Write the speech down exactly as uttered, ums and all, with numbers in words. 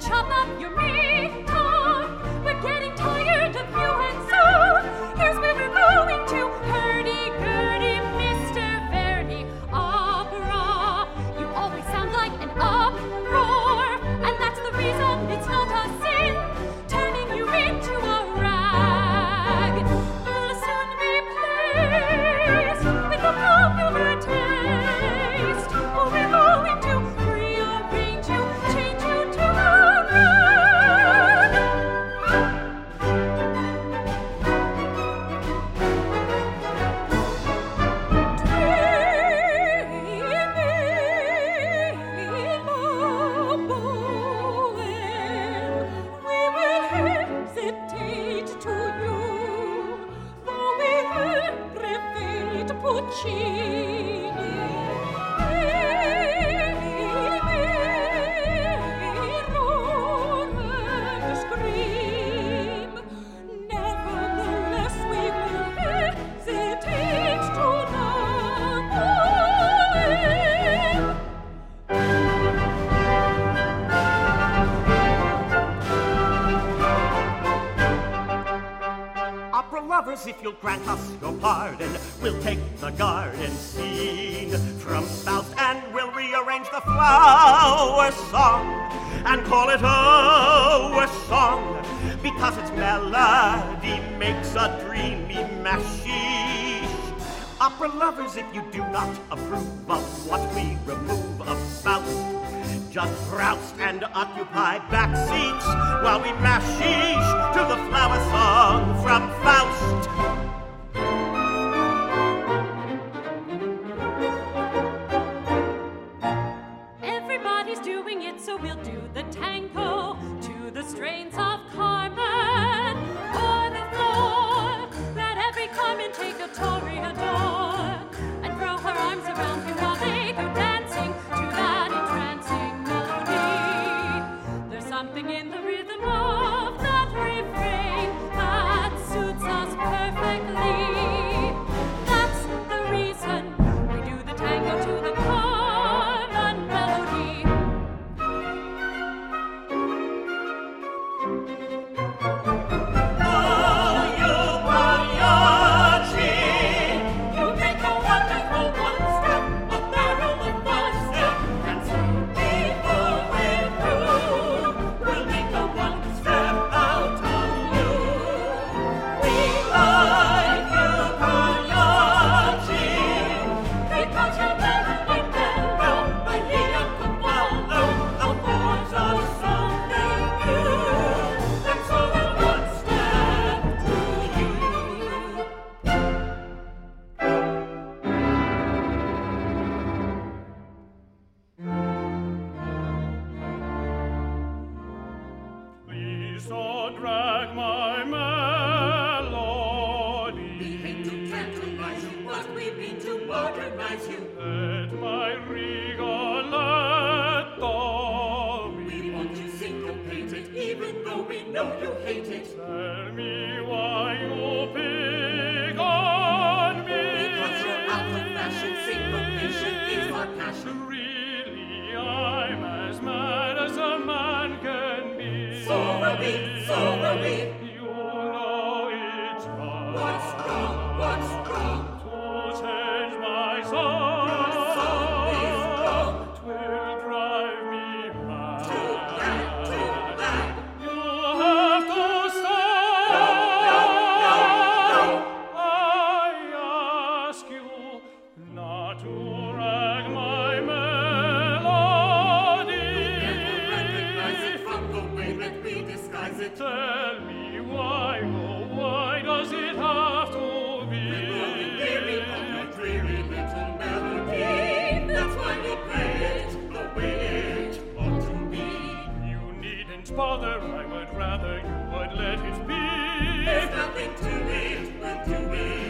chop up your meat talk. We're getting tired of you, and so here's where we're going to. Hurdy-gurdy, Mister Verdi, opera. You always sound like an uproar, and that's the reason it's not a sin turning you into a rag. You'll soon be pleased with the popular taste, for we're going to rearrange you, change you to a rag. If you'll grant us your pardon, we'll take the garden scene from Faust, and we'll rearrange the flower song and call it our song, because its melody makes a dreamy mashish. Opera lovers, if you do not approve of what we remove of Faust, just roust and occupy back seats while we mashish to the flower song from Faust. Everybody's doing it, so we'll do the tango to the strains of Carmen. Or the floor, let every Carmen take a toreador and throw her arms around him while they go dancing to that entrancing melody. There's something in the rhythm of that refrain that suits us perfectly. That's the reason we do the tango to the Carmen melody. Oh, you mariachi, you make a wonderful one-step, a barrel of five-step, and soon before we're through, we'll make a one-step out of you. We like you, mariachi, because you're better than mellow, but he can follow the force of something new. And so we'll one-step to you. Please don't drag my melody. We hate to tantalize you, but we mean to modernize you. Let my Rigoletto We want to syncopate it, even though we know you hate it. tell me why you pick on me. Because you're out of fashion, syncopation is our passion. Really, I'm as mad as a man can be. So are we, so are we. You know it's wrong. What's wrong, what's wrong? To change my song. Your song is wrong. 'Twill drive me mad. Too bad, too bad. You have to stop. No, no, no, no. I ask you not to rag my melody. Never recognize it from the way that we disguise it. Tell me why, oh, why does it have to be? We're growing weary of your dreary little melody. That's why we play it the way it ought to be. You needn't bother, I would rather you would let it be. There's nothing to it, we'll do it